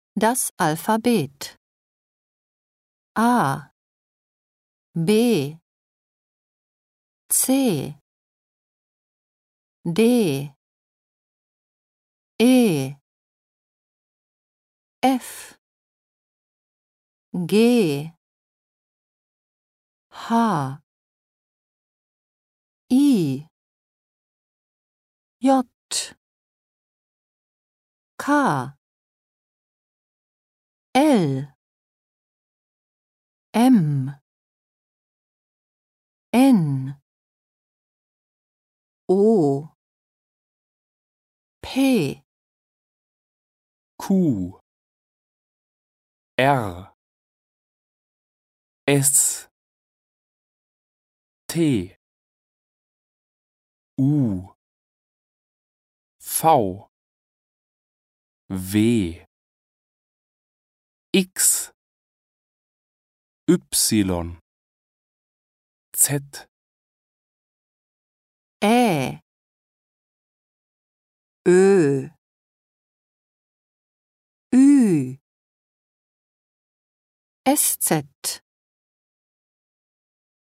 Das Alphabet: A, B, C, D, E, F, G, H, I, J, K, L, M, N, O, P, Q, R, S, T, U, V, W, X, Y, Z, Ä, Ö, Ü, SZ.